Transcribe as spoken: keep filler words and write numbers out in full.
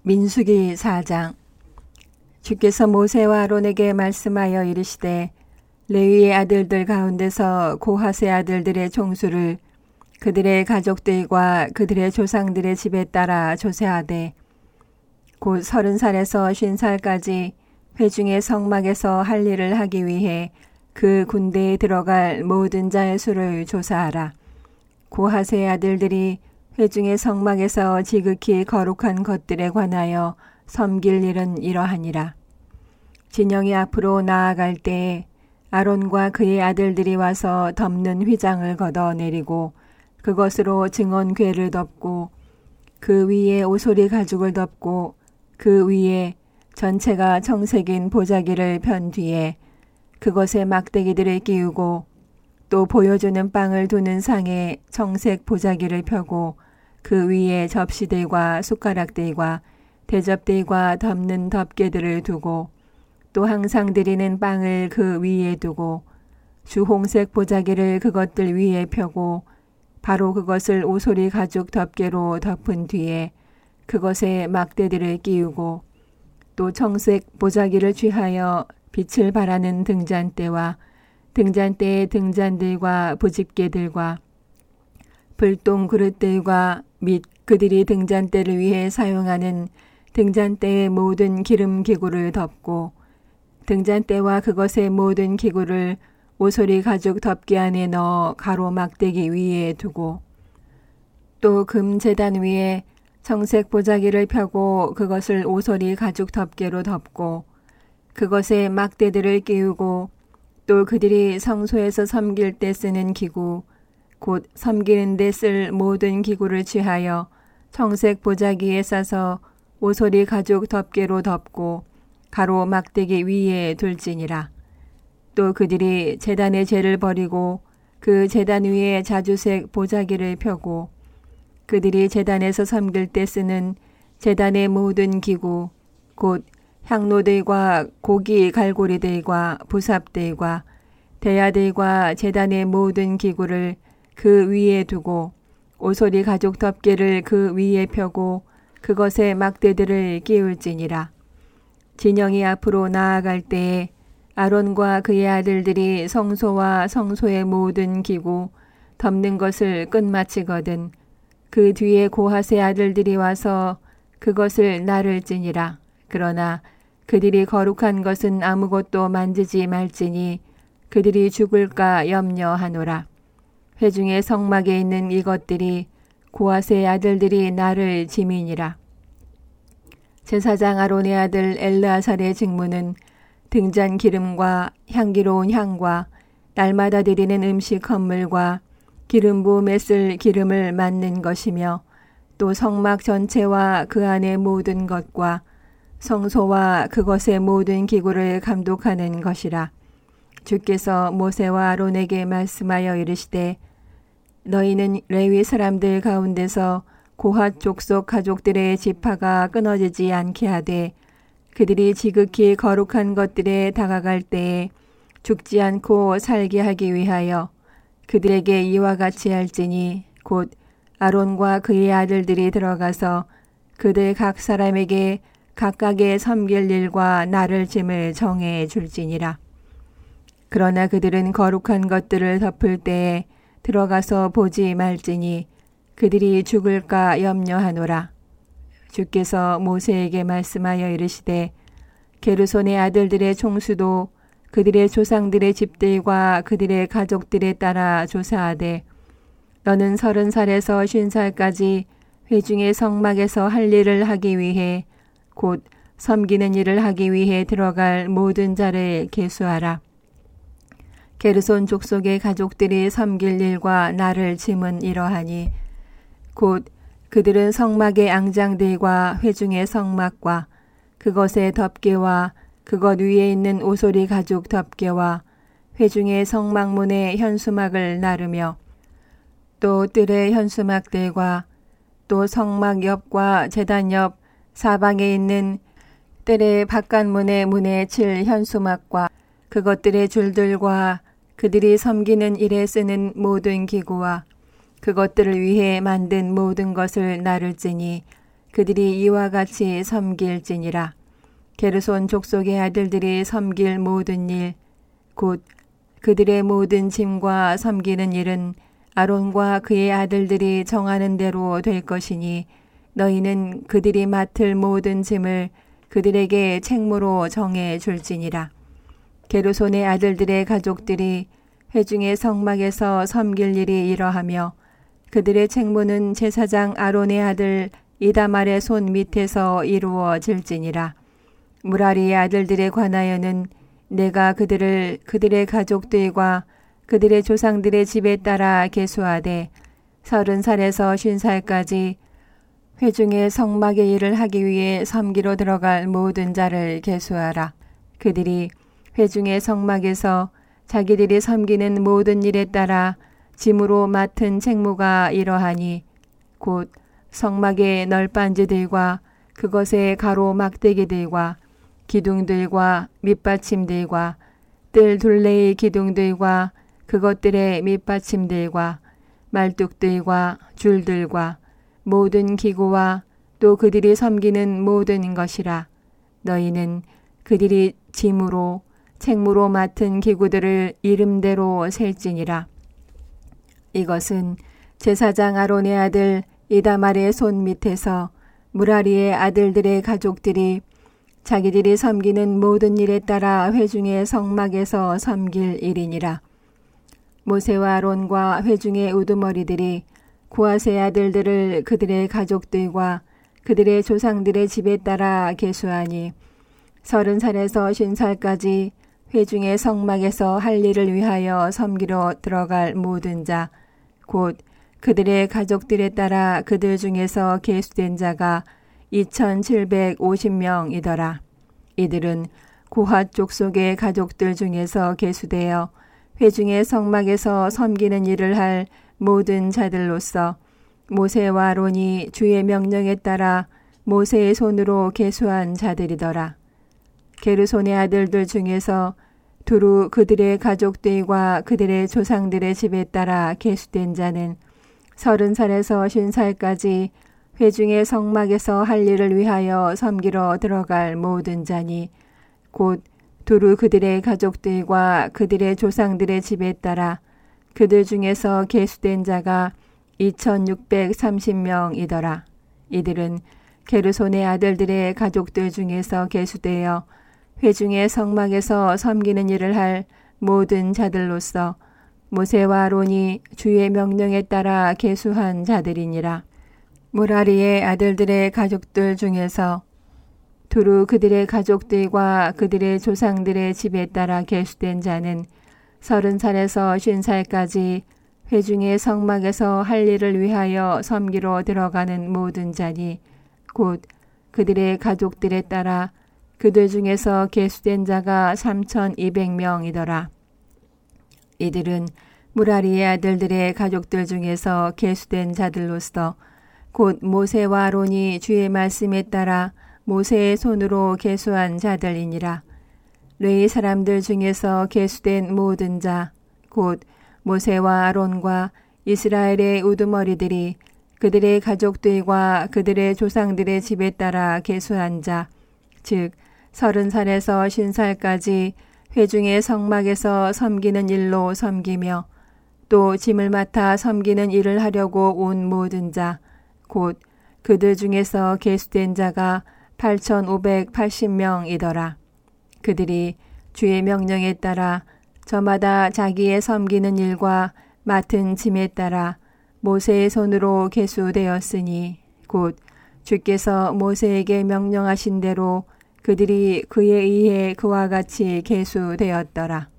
민수기 사 장. 주께서 모세와 아론에게 말씀하여 이르시되 레위의 아들들 가운데서 고핫의 아들들의 총수를 그들의 가족들과 그들의 조상들의 집에 따라 조세하되 곧 서른 살에서 쉰 살까지 회중의 성막에서 할 일을 하기 위해 그 군대에 들어갈 모든 자의 수를 조사하라. 고핫의 아들들이 회중의 성막에서 지극히 거룩한 것들에 관하여 섬길 일은 이러하니라. 진영이 앞으로 나아갈 때에 아론과 그의 아들들이 와서 덮는 휘장을 걷어내리고 그것으로 증언궤를 덮고 그 위에 오소리 가죽을 덮고 그 위에 전체가 청색인 보자기를 편 뒤에 그것에 막대기들을 끼우고 또 보여주는 빵을 두는 상에 청색 보자기를 펴고 그 위에 접시들과 숟가락들과 대접들과 덮는 덮개들을 두고 또 항상 드리는 빵을 그 위에 두고 주홍색 보자기를 그것들 위에 펴고 바로 그것을 오소리 가죽 덮개로 덮은 뒤에 그것에 막대들을 끼우고 또 청색 보자기를 취하여 빛을 발하는 등잔대와 등잔대의 등잔들과 부집개들과 불똥 그릇들과 및 그들이 등잔대를 위해 사용하는 등잔대의 모든 기름 기구를 덮고 등잔대와 그것의 모든 기구를 오소리 가죽 덮개 안에 넣어 가로 막대기 위에 두고 또 금 제단 위에 청색 보자기를 펴고 그것을 오소리 가죽 덮개로 덮고 그것에 막대들을 끼우고 또 그들이 성소에서 섬길 때 쓰는 기구 곧 섬기는 데 쓸 모든 기구를 취하여 청색 보자기에 싸서 오소리 가죽 덮개로 덮고 가로 막대기 위에 둘지니라. 또 그들이 제단의 재를 버리고 그 제단 위에 자주색 보자기를 펴고 그들이 제단에서 섬길 때 쓰는 제단의 모든 기구 곧 향로들과 고기 갈고리들과 부삽들과 대야들과 제단의 모든 기구를 그 위에 두고 오소리 가죽 덮개를 그 위에 펴고 그것에 막대들을 끼울지니라. 진영이 앞으로 나아갈 때에 아론과 그의 아들들이 성소와 성소의 모든 기구 덮는 것을 끝마치거든 그 뒤에 고핫의 아들들이 와서 그것을 나를지니라. 그러나 그들이 거룩한 것은 아무것도 만지지 말지니 그들이 죽을까 염려하노라. 회중의 성막에 있는 이것들이 고핫의 아들들이 나를 지민이라. 제사장 아론의 아들 엘르아살의 직무는 등잔 기름과 향기로운 향과 날마다 드리는 음식 헌물과 기름 부음에 쓸 기름을 맡는 것이며 또 성막 전체와 그 안의 모든 것과 성소와 그것의 모든 기구를 감독하는 것이라. 주께서 모세와 아론에게 말씀하여 이르시되 너희는 레위 사람들 가운데서 고핫 족속 가족들의 지파가 끊어지지 않게 하되 그들이 지극히 거룩한 것들에 다가갈 때에 죽지 않고 살게 하기 위하여 그들에게 이와 같이 할지니 곧 아론과 그의 아들들이 들어가서 그들 각 사람에게 각각의 섬길 일과 나를 짐을 정해 줄지니라. 그러나 그들은 거룩한 것들을 덮을 때에 들어가서 보지 말지니 그들이 죽을까 염려하노라. 주께서 모세에게 말씀하여 이르시되 게르손의 아들들의 총수도 그들의 조상들의 집들과 그들의 가족들에 따라 조사하되 너는 서른 살에서 쉰 살까지 회중의 성막에서 할 일을 하기 위해 곧 섬기는 일을 하기 위해 들어갈 모든 자를 계수하라. 게르손 족속의 가족들이 섬길 일과 나를 짐은 이러하니 곧 그들은 성막의 앙장들과 회중의 성막과 그것의 덮개와 그것 위에 있는 오소리 가죽 덮개와 회중의 성막문의 현수막을 나르며 또 뜰의 현수막들과 또 성막 옆과 제단 옆 사방에 있는 뜰의 바깥문의 문에 칠 현수막과 그것들의 줄들과 그들이 섬기는 일에 쓰는 모든 기구와 그것들을 위해 만든 모든 것을 나를지니 그들이 이와 같이 섬길지니라. 게르손 족속의 아들들이 섬길 모든 일, 곧 그들의 모든 짐과 섬기는 일은 아론과 그의 아들들이 정하는 대로 될 것이니 너희는 그들이 맡을 모든 짐을 그들에게 책무로 정해 줄지니라. 게르손의 아들들의 가족들이 회중의 성막에서 섬길 일이 이러하며 그들의 책무는 제사장 아론의 아들 이다말의 손 밑에서 이루어질지니라. 무라리의 아들들에 관하여는 내가 그들을 그들의 가족들과 그들의 조상들의 집에 따라 계수하되 서른 살에서 쉰 살까지 회중의 성막의 일을 하기 위해 섬기러 들어갈 모든 자를 계수하라. 그들이 회중의 성막에서 자기들이 섬기는 모든 일에 따라 짐으로 맡은 책무가 이러하니 곧 성막의 널빤지들과 그것의 가로 막대기들과 기둥들과 밑받침들과 뜰 둘레의 기둥들과 그것들의 밑받침들과 말뚝들과 줄들과 모든 기구와 또 그들이 섬기는 모든 것이라. 너희는 그들이 짐으로 책무로 맡은 기구들을 이름대로 셀지니라. 이것은 제사장 아론의 아들 이다말의 손 밑에서 무라리의 아들들의 가족들이 자기들이 섬기는 모든 일에 따라 회중의 성막에서 섬길 일이니라. 모세와 아론과 회중의 우두머리들이 고하세 아들들을 그들의 가족들과 그들의 조상들의 집에 따라 계수하니 서른 살에서 쉰 살까지 회중의 성막에서 할 일을 위하여 섬기러 들어갈 모든 자, 곧 그들의 가족들에 따라 그들 중에서 계수된 자가 이천칠백오십 명이더라. 이들은 고핫 족속의 가족들 중에서 계수되어 회중의 성막에서 섬기는 일을 할 모든 자들로서 모세와 아론이 주의 명령에 따라 모세의 손으로 계수한 자들이더라. 게르손의 아들들 중에서 두루 그들의 가족들과 그들의 조상들의 집에 따라 계수된 자는 서른 살에서 쉰 살까지 회중의 성막에서 할 일을 위하여 섬기러 들어갈 모든 자니 곧 두루 그들의 가족들과 그들의 조상들의 집에 따라 그들 중에서 계수된 자가 이천육백삼십 명이더라. 이들은 게르손의 아들들의 가족들 중에서 계수되어 회중의 성막에서 섬기는 일을 할 모든 자들로서 모세와 아론이 주의 명령에 따라 계수한 자들이니라. 무라리의 아들들의 가족들 중에서 두루 그들의 가족들과 그들의 조상들의 집에 따라 계수된 자는 서른 살에서 쉰 살까지 회중의 성막에서 할 일을 위하여 섬기러 들어가는 모든 자니 곧 그들의 가족들에 따라 그들 중에서 계수된 자가 삼천이백 명이더라. 이들은 무라리의 아들들의 가족들 중에서 계수된 자들로서 곧 모세와 아론이 주의 말씀에 따라 모세의 손으로 계수한 자들이니라. 레위 사람들 중에서 계수된 모든 자, 곧 모세와 아론과 이스라엘의 우두머리들이 그들의 가족들과 그들의 조상들의 집에 따라 계수한 자, 즉 서른 살에서 쉰 살까지 회중의 성막에서 섬기는 일로 섬기며 또 짐을 맡아 섬기는 일을 하려고 온 모든 자, 곧 그들 중에서 계수된 자가 팔천오백팔십 명이더라. 그들이 주의 명령에 따라 저마다 자기의 섬기는 일과 맡은 짐에 따라 모세의 손으로 계수되었으니 곧 주께서 모세에게 명령하신 대로 그들이 그에 의해 그와 같이 계수되었더라.